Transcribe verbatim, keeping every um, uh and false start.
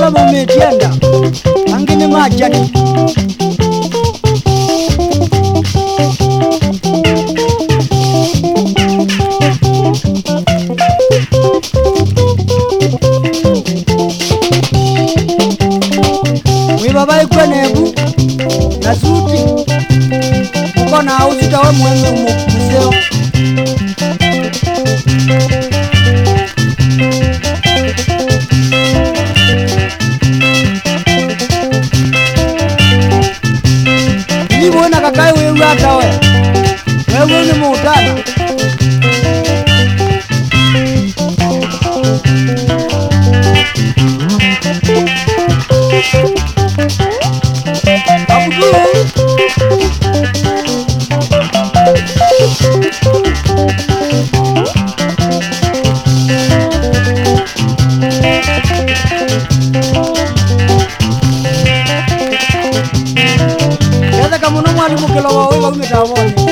Wala mumetienda angine majani Mwibabai kwenebu na suti mkona hausita we mweme museo Iwona kakai wewe hata we wewe ni muutana Abudu Yaza kamuno mwalimu kilo wawe wa umetawa